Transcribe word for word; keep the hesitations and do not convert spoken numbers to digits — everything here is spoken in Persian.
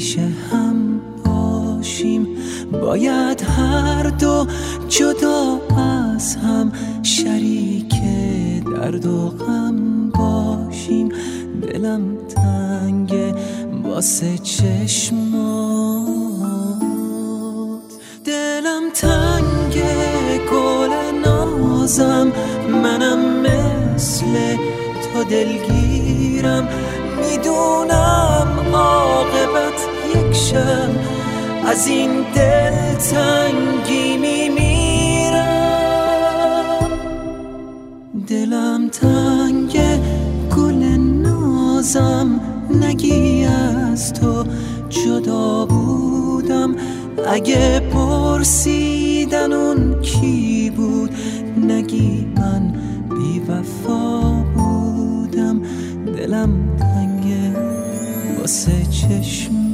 همیشه هم باشیم، باید هر دو جدا از هم شریک درد و غم باشیم. دلم تنگه واسه چشمات، دلم تنگه گل نازم، منم مثل تو دلگیرم، میدونم عاقبت یک شب از این دل تنگی میمیرم. دلم تنگه گل نازم، نگی از تو جدا بودم، اگه پرسیدن اون کی بود نگی من بی وفا بودم. دلم تنگه واسه چشم